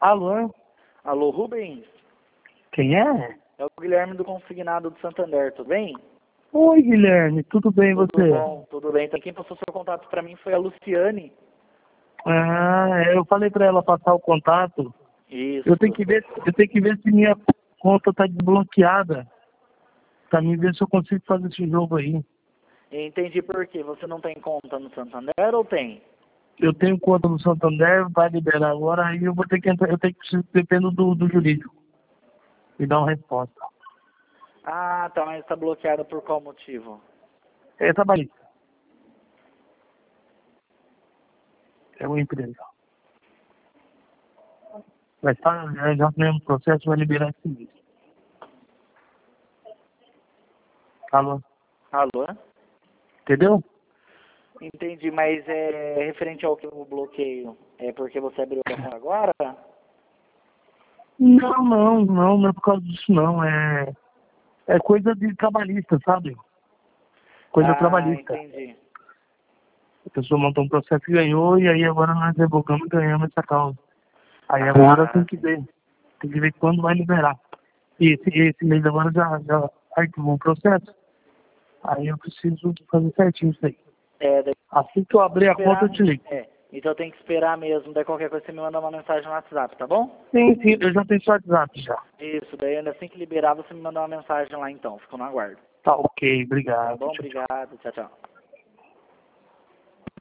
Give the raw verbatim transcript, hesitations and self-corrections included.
Alô? Alô, Rubens? Quem é? É o Guilherme do Consignado do Santander, tudo bem? Oi, Guilherme, tudo bem e Tudo você? bom, tudo bem. Então, quem passou seu contato para mim foi a Luciane. Ah, eu falei pra ela passar o contato. Isso. Eu tenho que ver, eu tenho que ver se minha conta tá desbloqueada. Pra mim ver se eu consigo fazer esse jogo aí. Entendi por quê. Você não tem conta no Santander ou tem? Eu tenho conta no Santander, vai liberar agora, aí eu vou ter que entrar, eu tenho que dependo do, do jurídico. Me dar uma resposta. Ah, tá, mas está bloqueada por qual motivo? É trabalhista. É uma empresa. Vai estar, já já no mesmo processo, vai liberar esse mês. Alô? Alô? Entendeu? Entendi, mas é referente ao que o bloqueio, é porque você abriu a conta agora? Não, não, não, não é por causa disso não. É, é coisa de trabalhista, sabe? Coisa Ah, trabalhista. entendi. A pessoa montou um processo e ganhou, e aí agora nós revogamos e ganhamos essa causa. Aí agora tem Ah, que ver. Tem que ver quando vai liberar. E esse, esse mês agora já, já arquivou o processo. Aí eu preciso fazer certinho isso aí. é, daí Assim que eu abrir a conta, esperar, eu te ligo. é, então tem que esperar mesmo, daí qualquer coisa você me manda uma mensagem no WhatsApp, tá bom? Sim, sim, eu já tenho seu WhatsApp já. Isso, daí assim que liberar você me manda uma mensagem lá então, fico no aguardo. Tá ok, Tá obrigado. bom? Tchau, tchau. Obrigado, tchau, tchau.